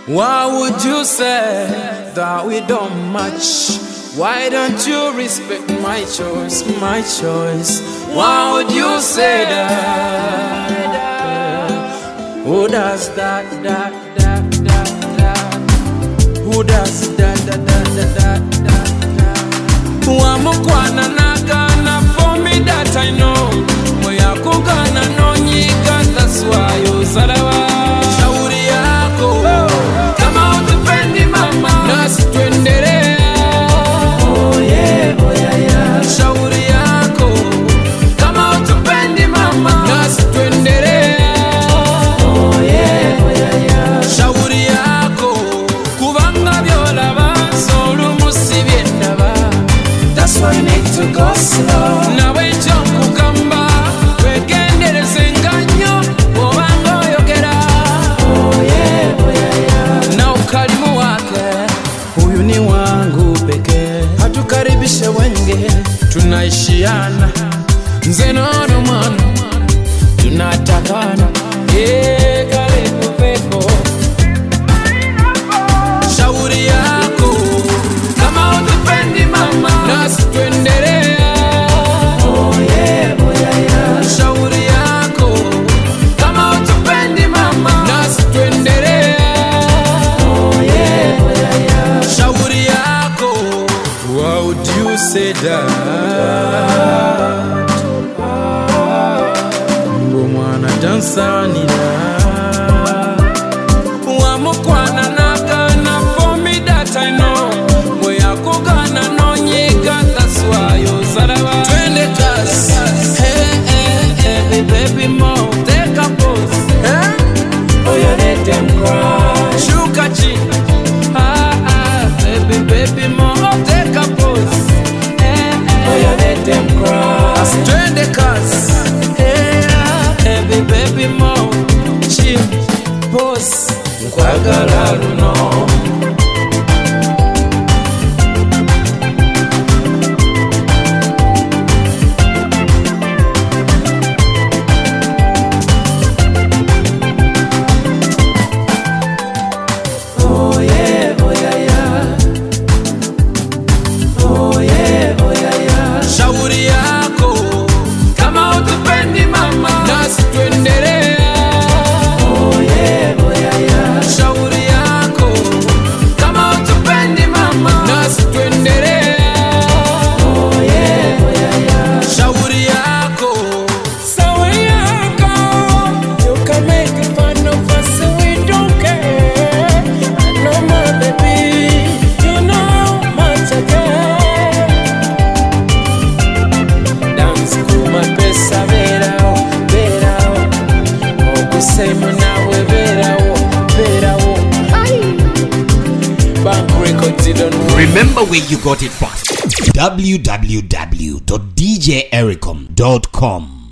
Why would you say that we don't match? Why don't you respect my choice, my choice? Why would you say that? Who does that, that? Who does that, Wamukwana nagana for me that I know. Moyakugana no nyika, that's why you zarawa. Shauri yako, kama utupendi mama, nasi tuendelea. Oh yeah, oh yeah, yeah. Shauri yako, kama utupendi mama, nasi tuendelea. Oh yeah, oh yeah, yeah. Shauri yako, kubanga vyola basolu musibyenda ba. That's why you need to go slow. Nawe jump kamba, wegendereze nganyo, obanga oyogera. Oh yeah, oh yeah, yeah. Na ukarimu wake, huyu ni wangu pekee. Hatukaribishe wenge, tunaishiana. Nze nono mwana, tunatakana. Karibu peko. Shauri yako, kama utupendi mama, nasi tuendelea. Oh yeah, oh yeah, yeah. Shauri yako, kama utupendi mama, nasi tuendelea. Oh yeah, oh yeah, yeah. Shauri yako, why would you say that? Mwana dansa nina Wamukwana nagana for me that I know. Moyakugana no nyika, that's why you zarawa. Twende kasi, hey, baby mo, take a pose. Oh you let them cry. Shuka chini, baby mo, take a pose. Oh you let them cry. Twende kasi, baby mo, chini, pose. Nkwagala luno. Oh yeah, oh yeah, yeah. Oh yeah, oh yeah, yeah. Shauri yako, kama utupendi mama, nasi tuendelea. Oh yeah, oh yeah, yeah. Shauri yako, kama utupendi mama, nasi tuendelea. Oh yeah, oh yeah, yeah. Shauri yako, sawa yako, you can make fun of us and we don't care. I know my baby, you know how much I care. Dance kuma pesa verao, verao. Okusema nawe verao, verao. Bank records you don't know. Remember where you got it from. www.djericom.com